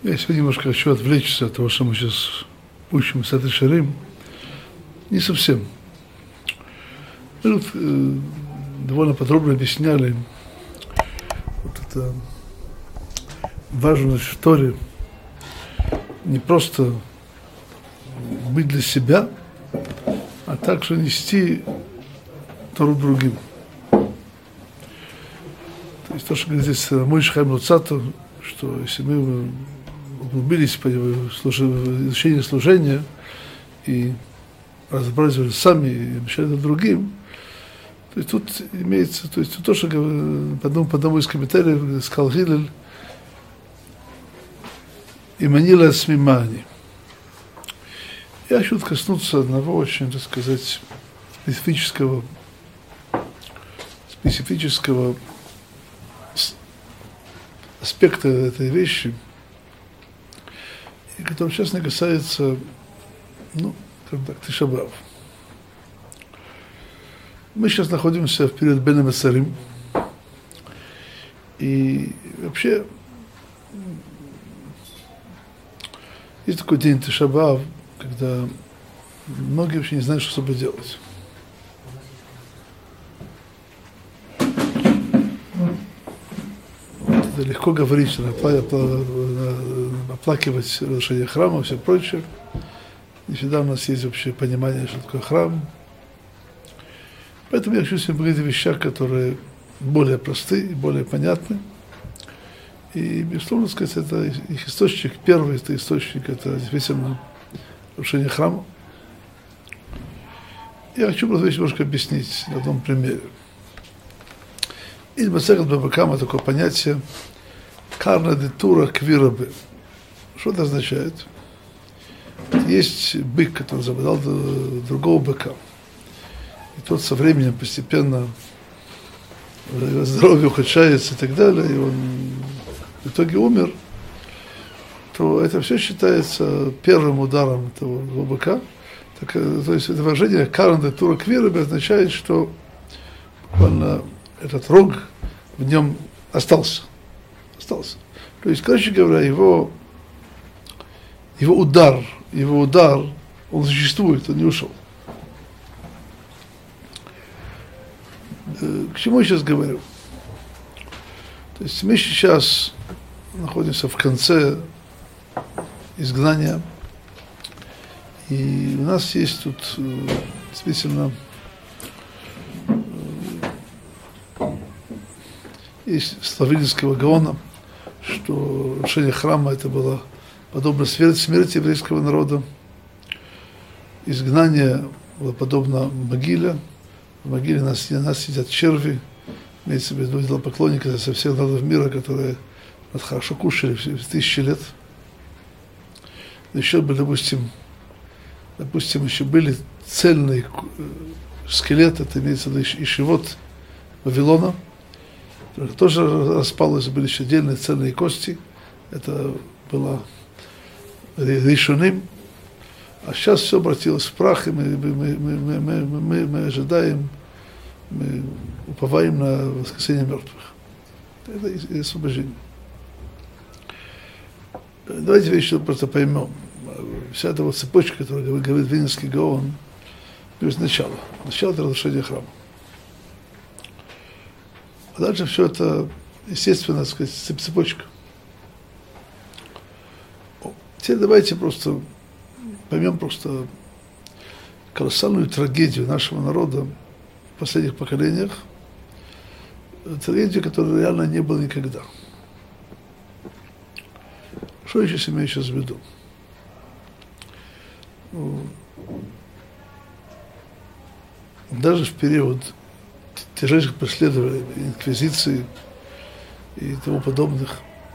Я сегодня немножко хочу отвлечься от того, что мы сейчас учим Сефер Ше'арим. Не совсем. Мы тут довольно подробно объясняли вот это важность в Торе не просто быть для себя, а также нести Тору другим. То есть то, что говорит здесь Мойши Хаим Луцато, что если мы углубились в изучение служения и разобрались сами и обещали другим, то есть тут имеется, то есть то, что по одному из комментариев сказал Гилель, «Иманила смимани». Я хочу коснуться одного очень, так сказать, специфического аспекта этой вещи, и который, честно, касается, как так, Тиша б'Ав. Мы сейчас находимся в период Бен Амесарим, и вообще есть такой день Тиша б'Ав, когда многие вообще не знают, что с собой делать. Это легко говорить, оплакивать разрушение храма и все прочее. Не всегда у нас есть вообще понимание, что такое храм. Поэтому я хочу сегодня поговорить о вещах, которые более простые и более понятны. И, безусловно, сказать, это их источник, первый это источник, это действительно разрушение храма. Я хочу просто немножко объяснить на одном примере. Из Масехет Бава Кама такое понятие карна де тура квирабе. Что это означает? Есть бык, который забодал другого быка. И тот со временем постепенно его здоровье ухудшается и так далее, и он в итоге умер, то это все считается первым ударом этого быка. Так, то есть это выражение карна де тура квирабе означает, что буквально этот рог в нем остался. То есть, короче говоря, его удар, он существует, он не ушел. К чему я сейчас говорю? То есть мы сейчас находимся в конце изгнания, и у нас есть тут действительно есть слова Вильнюсского Гаона, что разрушение храма это было подобно смерти еврейского народа. Изгнание было подобно могиле. В могиле нас сидят черви, имеется в виду идолопоклонники со всех народов мира, которые нас хорошо кушали тысячи лет. Еще были, допустим, еще были цельные скелеты, это имеется в виду ишивот Вавилона, тоже распалось, были еще отдельные цельные кости. Это было решенным. А сейчас все обратилось в прах, и мы ожидаем, мы уповаем на воскресение мертвых. Это и освобождение. Давайте еще просто поймем. Вся эта вот цепочка, которую говорит Вильнюсский Гаон, есть начало. Начало это разрушение храма. А дальше все это, естественно, так сказать, цепочка. Теперь давайте просто поймем просто колоссальную трагедию нашего народа в последних поколениях. Трагедию, которой реально не было никогда. Что я сейчас имею в виду? Даже в период тяжелейших преследований, инквизиции и тому подобных,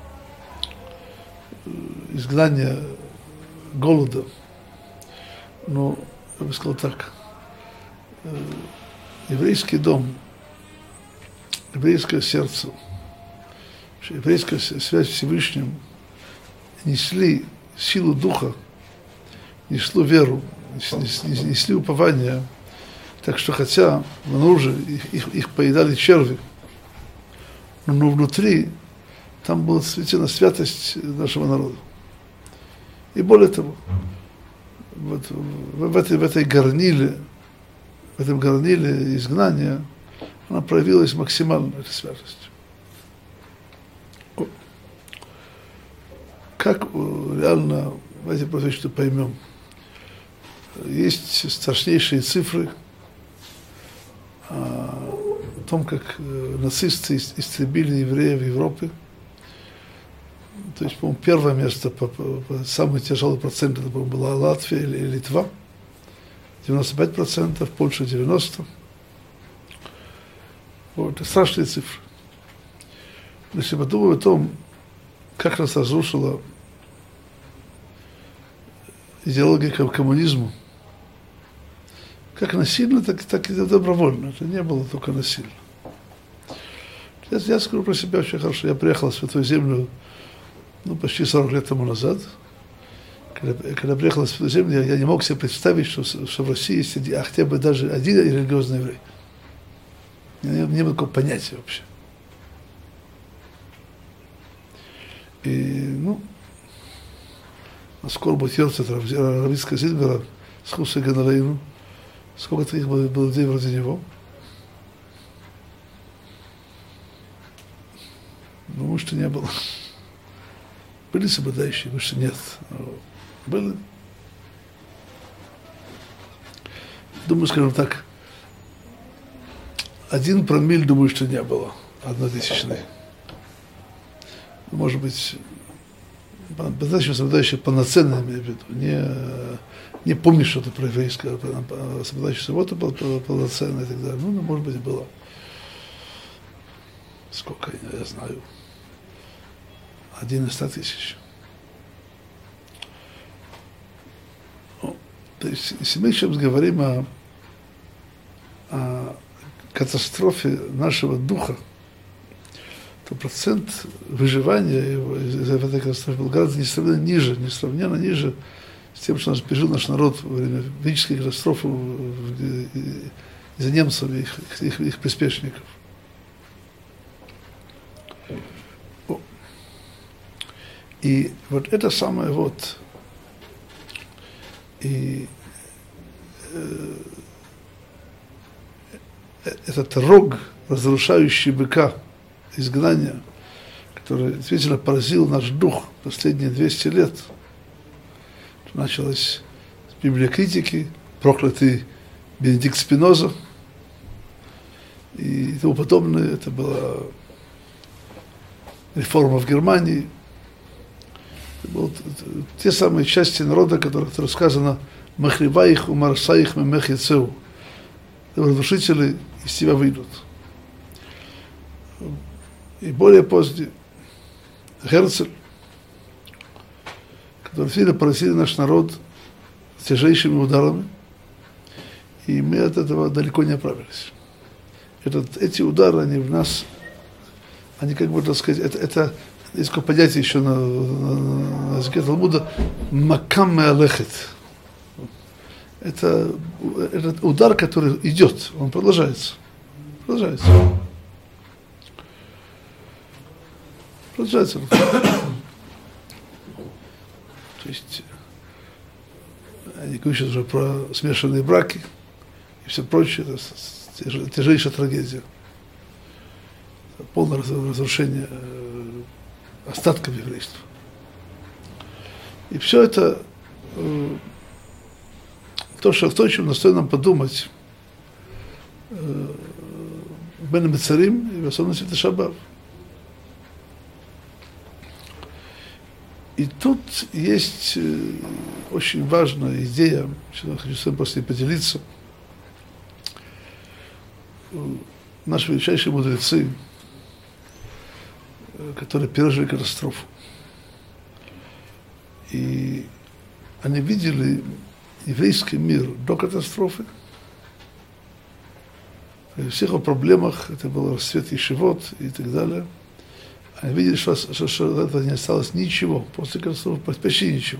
изгнания, голода. Но, я бы сказал так, еврейский дом, еврейское сердце, еврейская связь с Всевышним несли силу духа, несли веру, несли упование. Так что хотя внутри их поедали черви, но внутри там была действительно святость нашего народа. И более того, вот в этом горниле изгнания, она проявилась максимально, эта святость. Как реально, давайте просто что поймем, есть страшнейшие цифры о том, как нацисты истребили евреев в Европе. То есть, по-моему, первое место, самый тяжелый процент, это, по-моему, была Латвия или Литва, 95%, Польша 90%. Вот, это страшные цифры. Но если подумать о том, как нас разрушила идеология коммунизма, как насильно, так и добровольно. Это не было только насильно. Я скажу про себя очень хорошо. Я приехал в Святую Землю почти 40 лет тому назад. Когда приехал в Святую Землю, я не мог себе представить, что в России есть хотя бы даже один религиозный еврей. Не было такого понятия вообще. И, скоро будет Йорцет Равицкого Зильбера с Хусой Ганалаину. Сколько таких было людей вроде него? Может, и не было. Были соблюдающие, может, нет. Были. Думаю, скажем так, 1 промилле, думаю, что не было. 1/1000. Может быть, по-настоящему соблюдающие полноценно, имею в виду, не помню что-то про еврейское, соблюдающие субботу полноценно и так далее. Может быть, было. Сколько, я знаю. 1 из 100 000. То есть, если мы сейчас говорим о катастрофе нашего духа, то процент выживания из этой катастрофы был гораздо несравненно ниже с тем, что пережил наш народ во время велической катастрофы из-за немцев и их приспешников. И вот это самое этот рог, разрушающий быка, изгнания, который действительно поразил наш дух последние 200 лет. Началось с библиокритики, проклятый Бенедикт Спиноза и тому подобное. Это была реформа в Германии. Это были те самые части народа, которых сказано «Махриваих умарсаих мемех яцеу». Разрушители из тебя выйдут. И более поздний Герцель, который сильно поразили наш народ тяжелейшими ударами, и мы от этого далеко не оправились. Эти удары, они в нас, они как бы, так сказать, это есть такое понятие еще на языке Талмуда «макам меалехет». Это удар, который идет, он продолжается. Продолжается. То есть, я не говорю сейчас уже про смешанные браки и все прочее, это тяжелейшая трагедия. Полное разрушение остатков еврейства. И все это, то, о чем настоит нам подумать, Бен Мецарим и в особенности это Шаббат. И тут есть очень важная идея, что я хочу с вами после поделиться. Наши величайшие мудрецы, которые пережили катастрофу, и они видели еврейский мир до катастрофы, при всех его проблемах, это был расцвет ешивот и так далее. Они видели, что от этого не осталось ничего, после катастрофы почти ничего.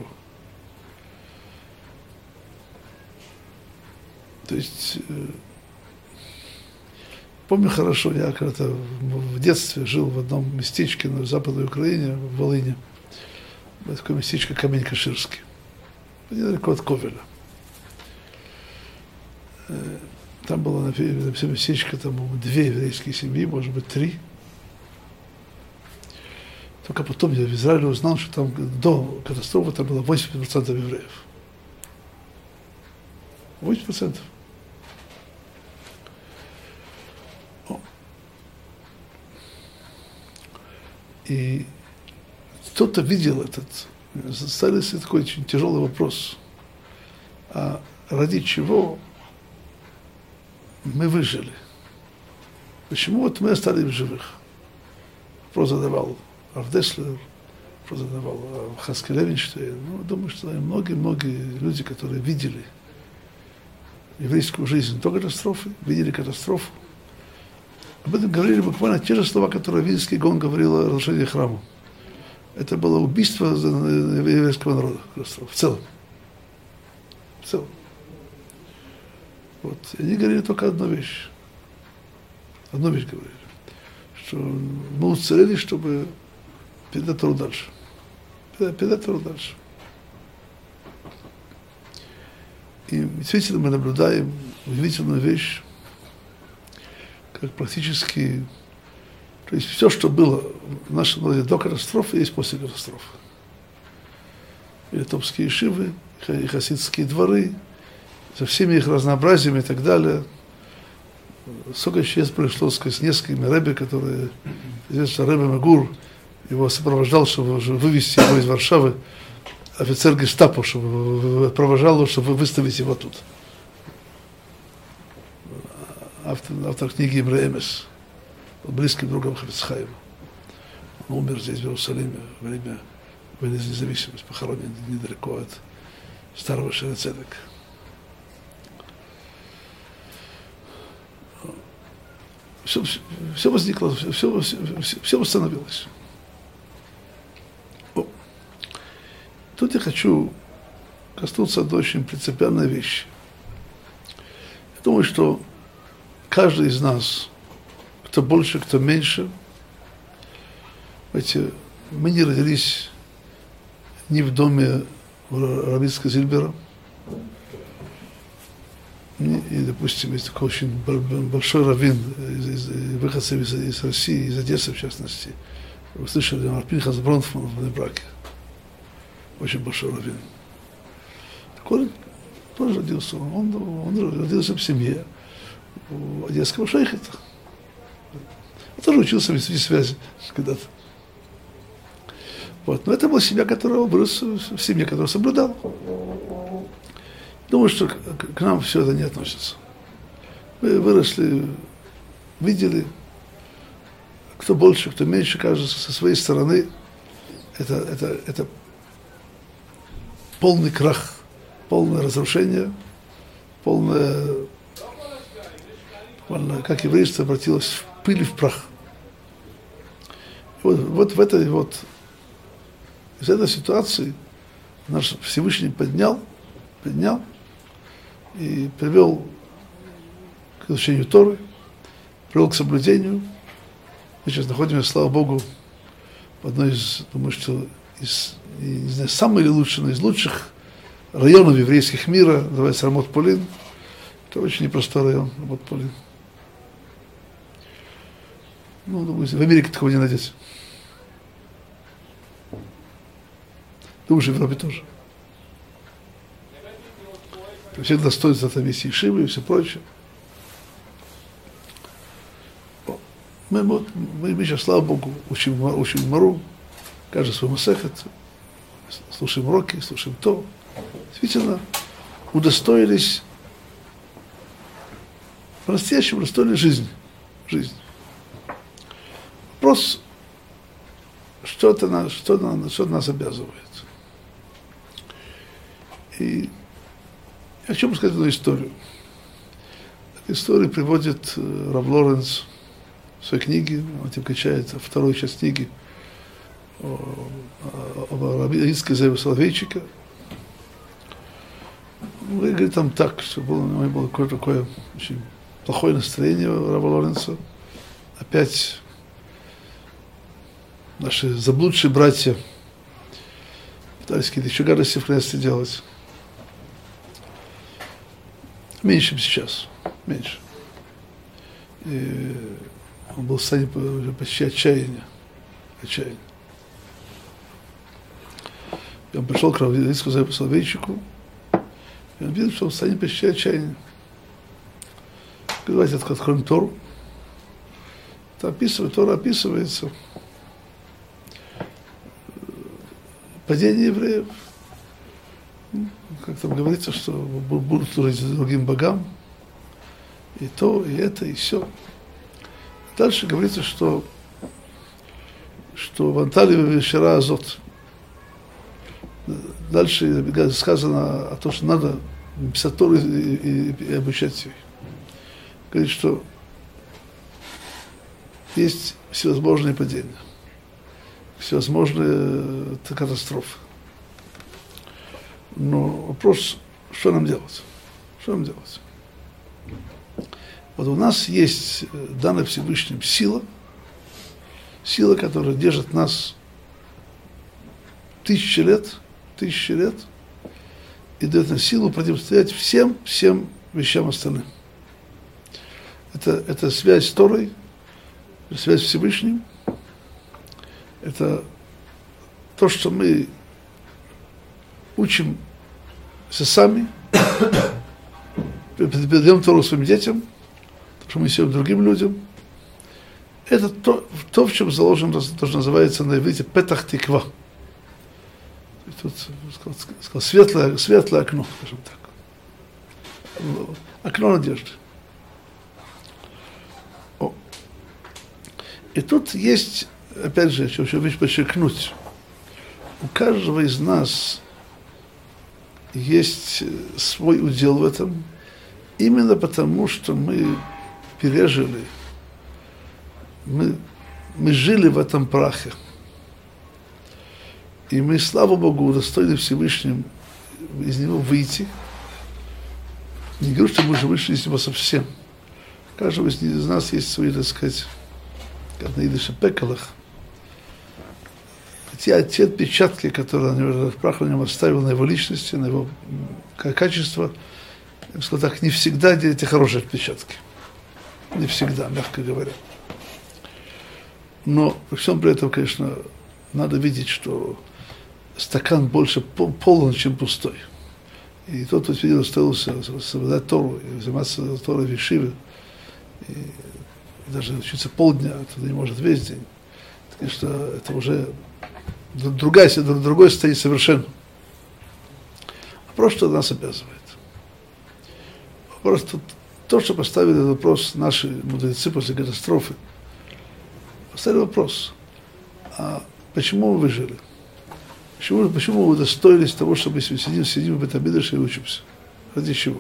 То есть, помню хорошо, я когда-то в детстве жил в одном местечке на Западной Украине, в Волыне, такое местечко Камень-Каширский. недалеко от Ковеля. Там было написано местечко, там было 2 еврейские семьи, может быть 3. Только потом я в Израиле узнал, что там до катастрофы там было 80% евреев. 80%. И кто-то видел этот, ставился такой очень тяжелый вопрос. А ради чего мы выжили? Почему вот мы остались в живых? Вопрос задавал Рав Деслер, вопрос задавал Хаскель Эвенштейн. Ну, думаю, что многие люди, которые видели еврейскую жизнь до катастрофы, видели катастрофу, об этом говорили буквально те же слова, которые Вильнский Гаон говорил о разрушении храма. Это было убийство еврейского народа в целом. В целом. Вот. И они говорили только одну вещь. Одну вещь говорили. Что мы уцелели, чтобы передать Тору дальше. Передать Тору дальше. И действительно мы наблюдаем удивительную вещь, как практически, то есть все, что было в нашем народе до катастрофы, есть после катастрофы. И топские шивы, и хасидские дворы, со всеми их разнообразиями и так далее. Сколько сейчас пришло с несколькими рэбби, которые, известно, рэбби Магур, его сопровождал, чтобы вывести его из Варшавы, офицер гестапо, чтобы провожал его, чтобы выставить его тут. Автор книги Имре Эмес, близким другом Хафец Хаима. Он умер здесь, в Иерусалиме, во время войны за независимость, похоронен недалеко от старого Шере Цедек. Все возникло, все восстановилось. Тут я хочу коснуться одной очень принципиальной вещи. Я думаю, что каждый из нас, кто больше, кто меньше, мы не родились ни в доме Равицка Зильбера, и, допустим, есть такой очень большой раввин, выходцев из России, из Одессы, в частности. Вы слышали, Пинхас Бронфман в Небраке. Очень большой раввин. Так он тоже родился. Он родился в семье у одесского шейхета. Он тоже учился в институте связи когда-то. Вот. Но это была семья, которая вырос в семье, которая соблюдала. Думаю, что к нам все это не относится. Мы выросли, видели, кто больше, кто меньше, каждый со своей стороны. Это полный крах, полное разрушение, полное, как еврейство обратилось в пыль и в прах. Вот в этой вот, из этой ситуации наш Всевышний поднял и привел к изучению Торы, привел к соблюдению. Мы сейчас находимся, слава Богу, в одной из, думаю, что не знаю, самый или лучший, но из лучших районов еврейских мира, называется Рамот-Полин. Это очень непростой район, Рамот-Полин. Ну, думаю, в Америке такого не найдете. Думаю, что в Европе тоже. Все достоинства там есть ешивы и все прочее. Мы сейчас, слава Богу, учим Мару, каждый свой масехет, слушаем уроки, слушаем то. Действительно, удостоились, по-настоящему удостоились жизни. Вопрос, что нас обязывает. И я хочу рассказать одну историю. Эту историю приводит Рав Лоренц в своей книге, он этим качается, вторую часть книги об Равицке Зева Соловейчика. Он говорит там так, что у него было какое-то такое очень плохое настроение у Рава Лоренца. Опять наши заблудшие братья пытались какие-то еще гадости в Кнессете делать. Меньше, чем сейчас. Меньше. И он был в состоянии уже почти отчаяния. И он пришел к раввинскому советчику, и он видел, что он в состоянии почти отчаяния. Давайте откроем Тору. Тора описывается падение евреев. Как там говорится, что будут служить другим богам. И то, и это, и все. Дальше говорится, что в Анталии вечера азот. Дальше сказано о том, что надо писать Тору и обучать ее. Говорит, что есть всевозможные падения, всевозможные катастрофы. Но вопрос, что нам делать? Что нам делать? Вот у нас есть данная Всевышним сила, которая держит нас тысячи лет, и дает нам силу противостоять всем вещам остальным. Это связь с Торой, связь с Всевышним. Это то, что мы учимся сами, передаем Тору своим детям, то, что мы несем другим людям. Это то, в чем заложено то, что называется на иврите петах тиква. Тут сказал светлое окно, скажем так. Окно надежды. И тут есть, опять же, еще вещь подчеркнуть. У каждого из нас есть свой удел в этом, именно потому, что мы пережили, мы жили в этом прахе. И мы, слава Богу, удостоили Всевышним из него выйти. Не говорю, что мы уже вышли из него совсем. У каждого из нас есть свои, так сказать, как на идыше пекалах, те отпечатки, которые прах на нем оставил, на его личности, на его качество, я бы сказал так, не всегда эти хорошие отпечатки. Не всегда, мягко говоря. Но при всем при этом, конечно, надо видеть, что стакан больше полон, чем пустой. И тот, кто сидел, стоился соблюдать Тору, и заниматься Торой в Ешиве, и даже учиться полдня, это не может весь день. Конечно, это уже другой состояние совершенно. Вопрос, что нас обязывает. Вопрос, то, что поставили вопрос наши мудрецы после катастрофы, поставили вопрос, а почему мы выжили? Почему вы удостоились того, чтобы сидим в этом Мидраше и учимся? Ради чего?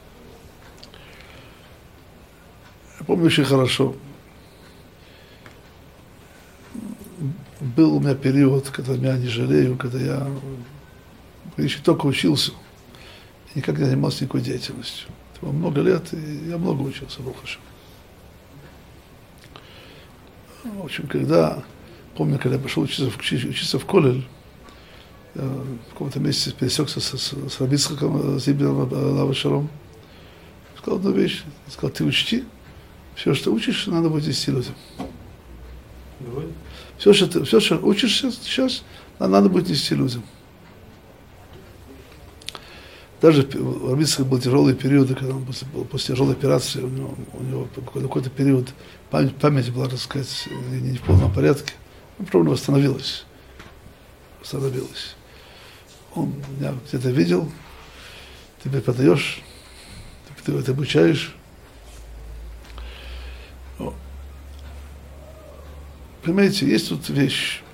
Я помню очень хорошо. Был у меня период, когда меня не жалею, когда я еще только учился, и никак не занимался никакой деятельностью. Это было много лет, и я много учился, Бог Хашем. В общем, помню, когда я пошел учиться в колледж, я в каком-то месяце пересекся с Раби Ицхаком Зибером Алав Шалом. Сказал одну вещь. Сказал, ты учти, все, что учишь, надо будет нести людям. Все, что учишь сейчас, надо будет нести людям. Даже у Раби Ицхака был тяжелые периоды, когда он после тяжелой операции, у него какой-то период память была, так сказать, не в полном порядке. Но правда восстановилась. Он меня где-то видел, ты преподаешь, ты обучаешь. Понимаете, есть тут вещь.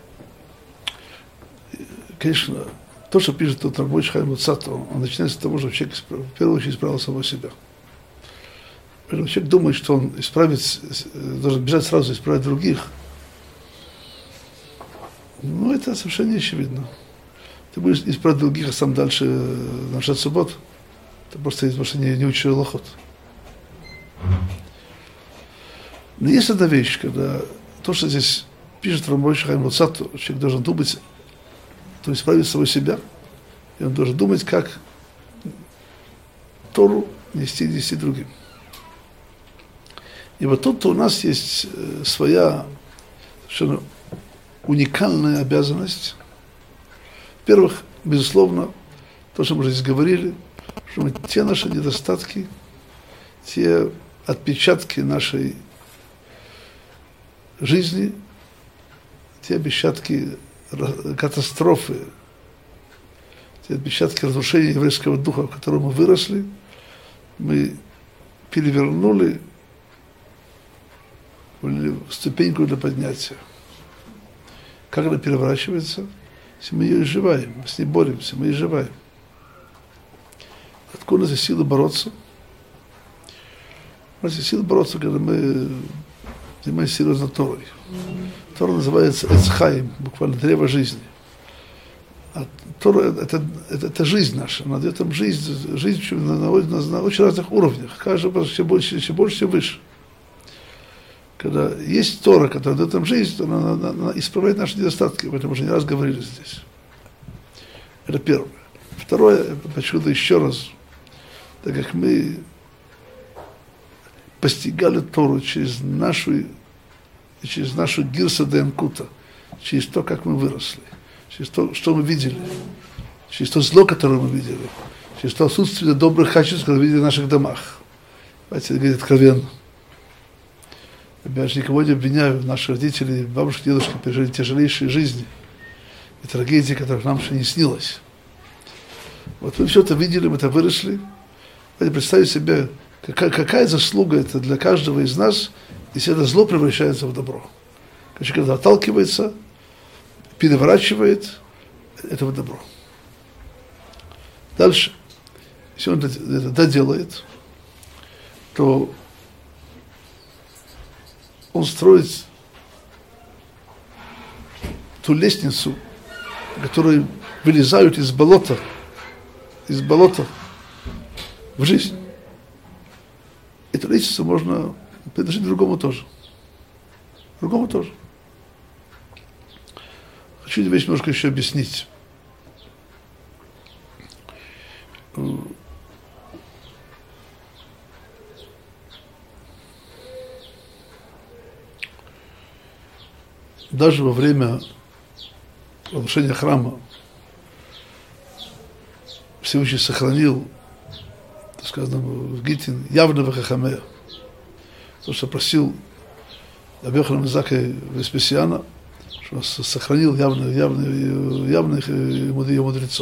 Конечно, то, что пишет тот рабочий Хайм Луцато, он начинается с того, что человек в первую очередь исправил самого себя. Поэтому человек думает, что он должен бежать сразу исправить других. Ну, это совершенно не очевидно. Ты будешь исправить других, а сам дальше нарушать субботу. Это просто из-за того, что не учил лохот. Но есть одна вещь, когда то, что здесь пишет рабочий Хайм Луцато, человек должен думать, то исправить самого себя, и он должен думать, как Тору нести другим. И вот тут у нас есть своя совершенно уникальная обязанность. Во-первых, безусловно, то, что мы уже здесь говорили, что мы те наши недостатки, те отпечатки нашей жизни, те отпечатки катастрофы, те отпечатки разрушения еврейского духа, в котором мы выросли, мы перевернули в ступеньку для поднятия. Как она переворачивается? Если мы ее изживаем, мы с ней боремся, мы изживаем. Откуда у нас есть сила бороться? У нас есть сила бороться, когда мы занимаемся серьезно Торой. Тора называется Эцхаим, буквально древо жизни. А Тора это жизнь наша, она дает нам жизнь на очень разных уровнях, каждый раз все больше, все выше. Когда есть Тора, которая дает нам жизнь, то она исправляет наши недостатки, об этом уже не раз говорили здесь. Это первое. Второе, почему-то еще раз, так как мы постигали Тору через нашу гирса Денкута, через то, как мы выросли, через то, что мы видели, через то зло, которое мы видели, через то отсутствие добрых качеств, которые мы видели в наших домах. Давайте говорить откровенно. Я же никого не обвиняю, наши родители, бабушки, дедушки пережили тяжелейшие жизни и трагедии, которых нам еще не снилось. Вот мы все это видели, мы это выросли. Давайте представим себе, какая заслуга это для каждого из нас, если это зло превращается в добро. Когда отталкивается, переворачивает, это в добро. Дальше, если он это доделает, то он строит ту лестницу, которую вылезают из болота в жизнь. Эту лестницу можно предложить другому тоже. Хочу эту вещь немножко еще объяснить. Даже во время разрушения храма Всевышний сохранил, так сказано в Гитин, явного хахамея, то, что просил Рабби Йоханан бен Заккай Веспасиана, что сохранил явных мудрецов.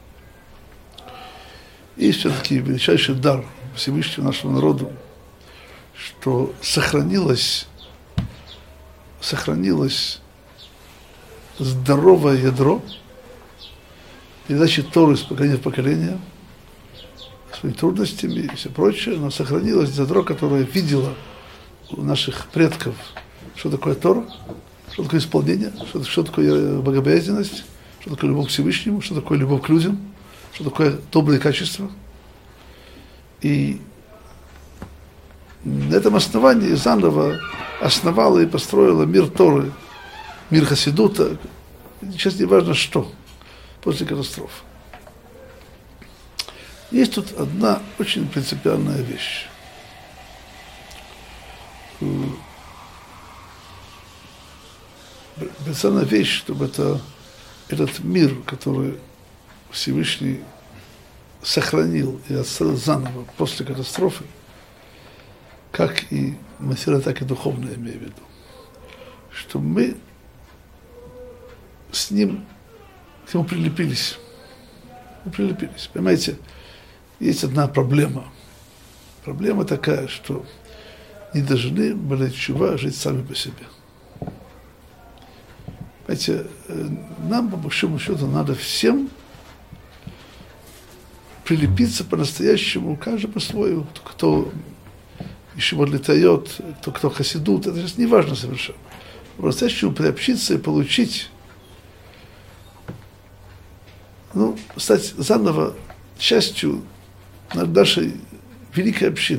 И все-таки величайший дар Всевышнего нашему народу, что сохранилось здоровое ядро передачи Торы из поколения в поколение, своими трудностями и все прочее, но сохранилось ядро, которое видело у наших предков, что такое Тора, что такое исполнение, что такое богобоязненность, что такое любовь к Всевышнему, что такое любовь к людям, что такое добрые качества. И на этом основании заново основала и построила мир Торы, мир Хасидута, сейчас не важно что, после катастрофы. Есть тут одна очень принципиальная вещь. Принципиальная вещь, чтобы этот мир, который Всевышний сохранил и отстроил заново после катастрофы, как и материально, так и духовно, я имею в виду, что мы с ним, к нему прилепились. Мы прилепились. Понимаете, есть одна проблема. Проблема такая, что не должны были чува жить сами по себе. Понимаете, нам, по большому счету, надо всем прилепиться по-настоящему, каждый по-своему, кто еще вот летает, кто хасидут, это сейчас не важно совершенно. По-настоящему приобщиться и получить, стать заново частью нашей великой общины.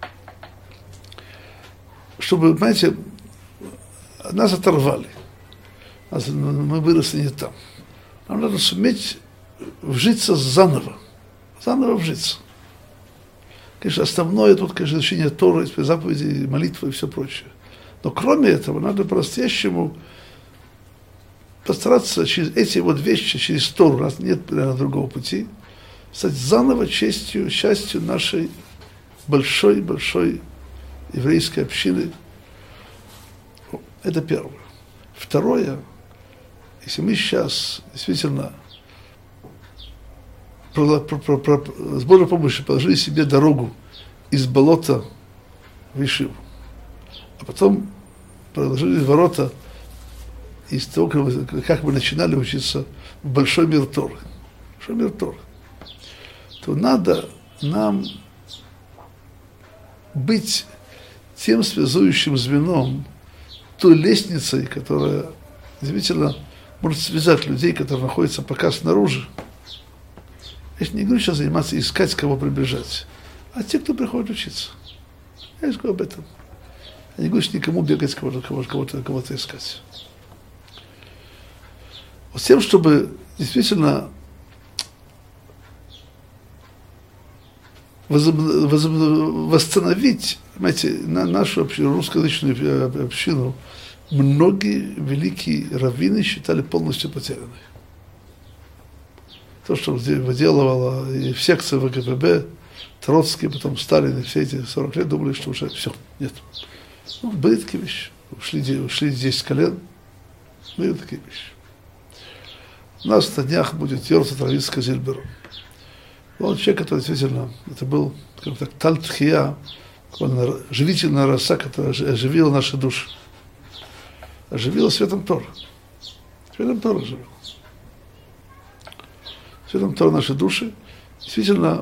Чтобы, понимаете, нас оторвали. Мы выросли не там. Нам надо суметь вжиться заново. Заново вжиться. Конечно, основное тут, конечно, изучение Торы, заповедей, молитвы и все прочее. Но кроме этого, надо по-настоящему постараться через эти вот вещи, через Тору, у нас нет, наверное, другого пути, стать заново частью нашей большой еврейской общины. Это первое. Второе, если мы сейчас действительно с Божьей помощью положили себе дорогу из болота в Ишиву, а потом проложили ворота из того, как мы начинали учиться в большой мир Торы, то надо нам быть тем связующим звеном, той лестницей, которая действительно может связать людей, которые находятся пока снаружи. Я не говорю сейчас заниматься, искать, кого приближать, а те, кто приходит учиться. Я говорю об этом. Я не говорю, что никому бегать, кого-то искать. Вот с тем, чтобы действительно восстановить, понимаете, нашу русскоязычную общину, многие великие раввины считали полностью потерянной. То, что выделывало и в секции ВКПБ, Троцкий, потом Сталин, и все эти 40 лет думали, что уже все, нет. Ну, были такие вещи. Ушли 10 колен, были такие вещи. У нас на днях будет Йорцат Равицкий Зильбер. Он человек, который действительно, это был, как так, Таль-Тхия, живительная роса, которая оживила наши души. Оживила светом Тора. Светом Тора оживила. Светом Тора наши души. Действительно,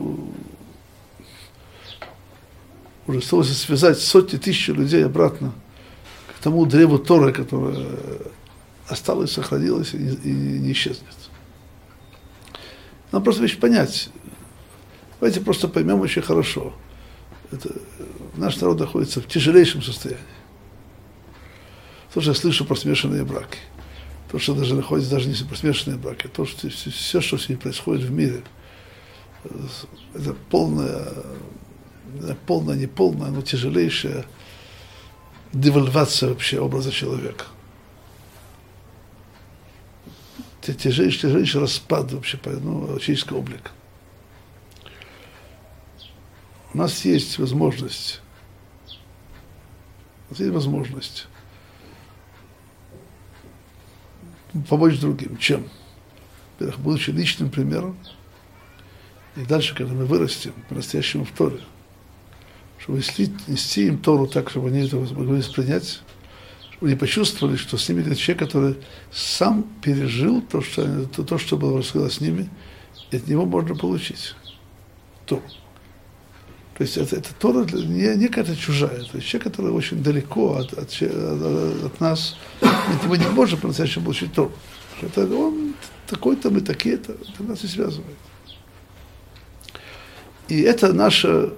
уже осталось связать сотни тысяч людей обратно к тому древу Торы, которое осталось, сохранилось и не исчезнет. Нам просто вещь понять. Давайте просто поймем очень хорошо. Наш народ находится в тяжелейшем состоянии. То, что я слышу про смешанные браки, то, что даже находится даже не про смешанные браки, то, что все, что с ними происходит в мире, это полная, неполная, но тяжелейшая девальвация вообще образа человека. Тяжелейший распад вообще человеческого облика. У нас есть возможность помочь другим. Чем? Во-первых, будучи личным примером, и дальше, когда мы вырастем, по-настоящему в Торе, чтобы нести им Тору так, чтобы они это могли воспринять, чтобы они почувствовали, что с ними человек, который сам пережил то, что было рассказано с ними, и от него можно получить Тору. То есть это Тора не какая-то чужая, то есть человек, который очень далеко от нас, мы не можем по-настоящему получить Тору. Это он такой-то, мы такие-то, это нас и связывает. И это наша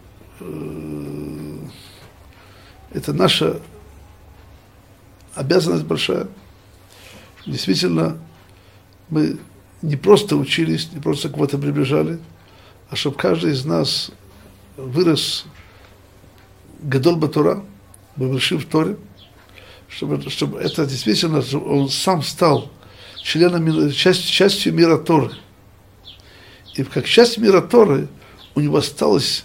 обязанность большая. Действительно, мы не просто учились, не просто к кого-то приближали, а чтобы каждый из нас вырос гадоль батура, большим в Торе, чтобы это действительно, он сам стал частью мира Торы. И как часть мира Торы у него осталась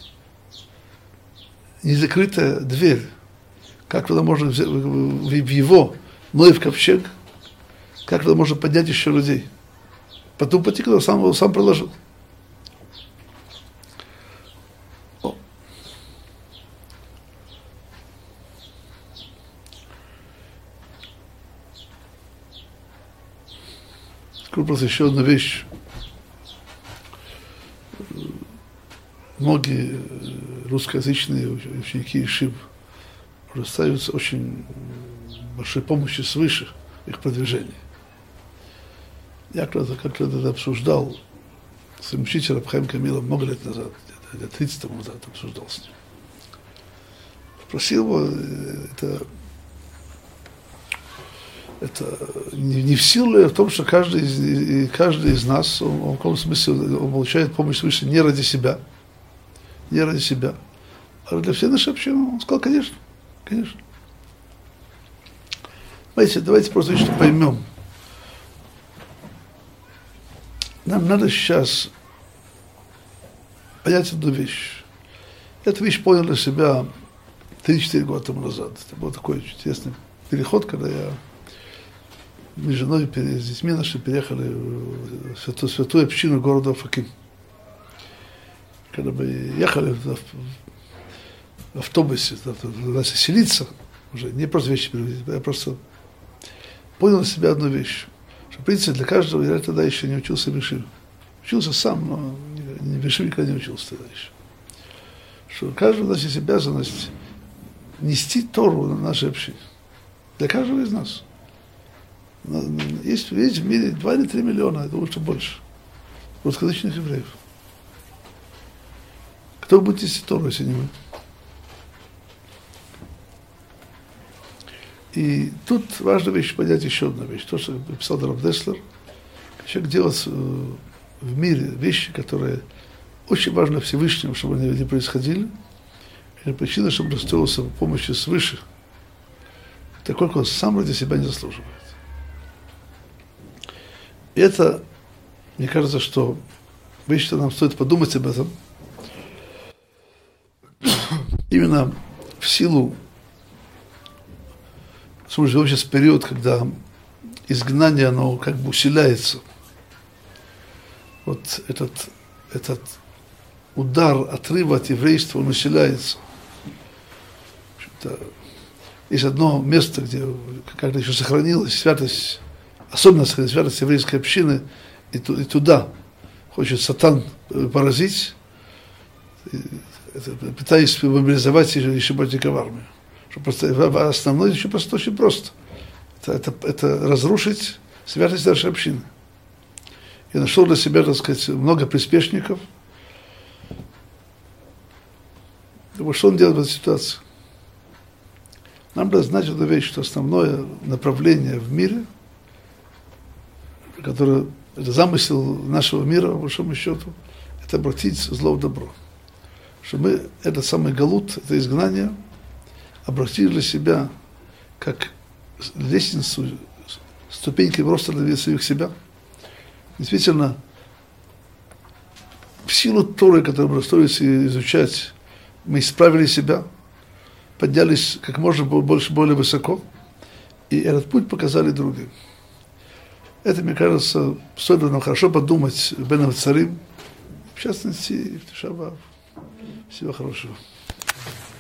незакрытая дверь. Как туда можно взять в его Ноев ковчег, как туда можно поднять еще людей. По тому пути, который он сам проложил. Скажу просто еще одну вещь. Многие русскоязычные ученики Ишив ставятся очень большой помощи свыше их продвижения. Я как-то это обсуждал с своим учителем Хаим Камилом много лет назад, где-то 30 лет назад обсуждал с ним. Спросил его, это не в силу ли в том, что каждый из нас, он в каком смысле он получает помощь свыше не ради себя, не ради себя, а для всей нашей общины. Он сказал, конечно, конечно. Знаете, давайте просто что поймем. Нам надо сейчас понять одну вещь. Эту вещь понял для себя 3-4 года тому назад. Это был такой чудесный переход, когда мы с женой, с детьми нашими переехали в святую общину города Офаким. Когда мы ехали в автобусе, туда селиться, уже не просто вещи перевозить, я просто понял для себя одну вещь. Что, в принципе, для каждого, я тогда еще не учился в Ешиве. Учился сам, но в Ешиве никогда не учился тогда еще. Что у каждого у нас есть обязанность нести Тору на нашей общине. Для каждого из нас. Есть в мире 2 или 3 миллиона, это лучше больше, русскоязычных евреев. Кто будет нести Тору, если не мы? И тут важная вещь понять еще одну вещь. То, что написал Рав Деслер, человек делает в мире вещи, которые очень важны Всевышнему, чтобы они не происходили. И причина, чтобы расстроился в помощи свыше, такой, как он сам ради себя не заслуживает. И это, мне кажется, что вещь, что нам стоит подумать об этом, именно в силу, что мы живем сейчас в период, когда изгнание, оно как бы усиляется. Вот этот удар отрыва от еврейства, он усиляется. Есть одно место, где как-то еще сохранилась святость, особенно святость еврейской общины, и туда хочет Сатан поразить, пытаясь мобилизовать еще больше в армию. Основное еще просто очень просто. Это разрушить святость нашей общины. И нашел для себя, так сказать, много приспешников. Вот что он делает в этой ситуации? Нам надо знать эту вещь, что основное направление в мире, которое это замысел нашего мира, по большому счету, это обратить зло в добро. Что мы, этот самый галут, это изгнание, обратили для себя как лестницу, ступеньки роста для самих себя. Действительно, в силу Торы, которую мы расстроились изучать, мы исправили себя, поднялись как можно больше, более высоко, и этот путь показали другим. Это, мне кажется, стоит нам хорошо подумать в Бен Царим, в частности, в Тиша Б'Ав. Всего хорошего.